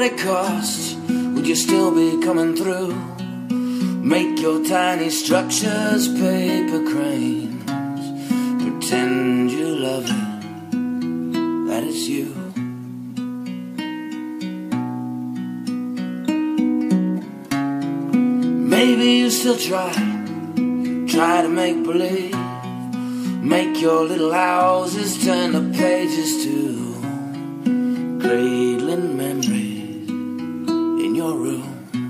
it costs, would you still be coming through? Make your tiny structures paper cranes. Pretend you love it, that it's you. Maybe you still try to make believe. Make your little houses turn the pages to cradling memories in your room.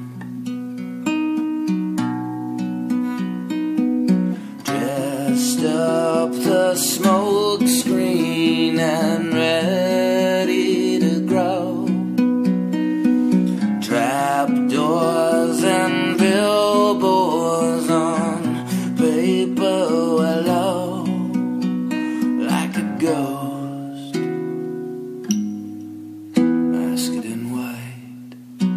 Dressed up the smoke screen and ready to grow. Trapdoors and billboards on paper willow, like a ghost masked in white.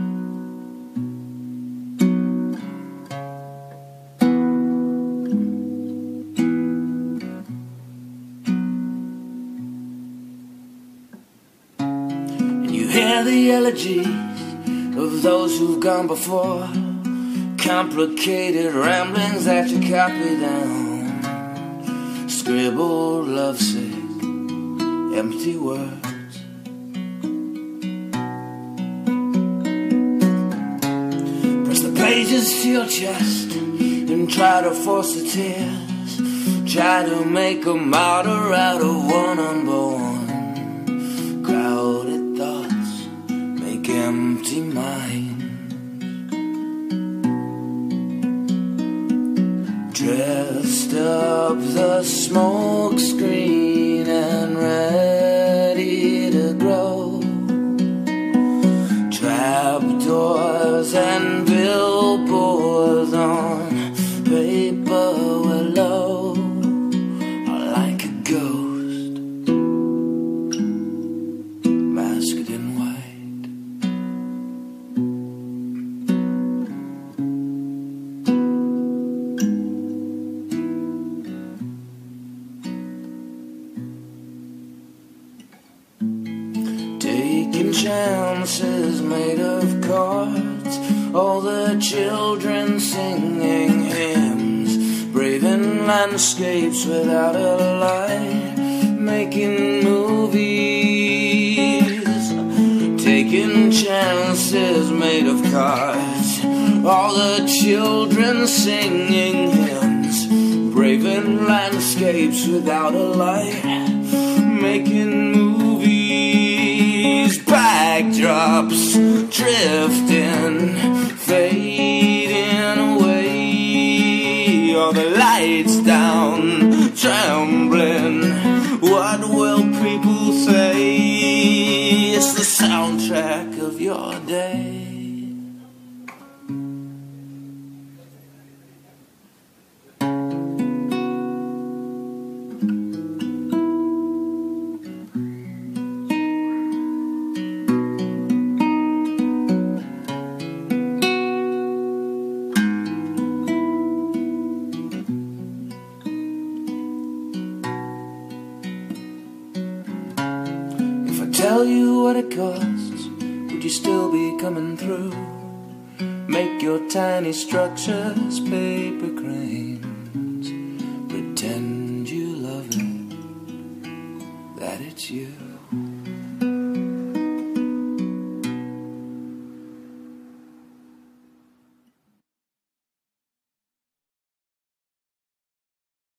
And you hear the elegies of those who've gone before, complicated ramblings that you copy down, scribbled lovesick, empty words. Press the pages to your chest and try to force the tears. Try to make a martyr out of one unborn. Crowded thoughts make empty minds. Dressed up the smoke screen and ready to grow. Trapdoors and billboards on paper willow are like a ghost masked in white. Taking chances made of cards, all the children singing hymns, braving landscapes without a light, making movies. Taking chances made of cards, all the children singing hymns, braving landscapes without a light, making movies. Backdrops drifting, fading away. All the lights down, trembling. What will people say? It's the soundtrack of your day. Tell you what it costs, would you still be coming through? Make your tiny structures paper cranes.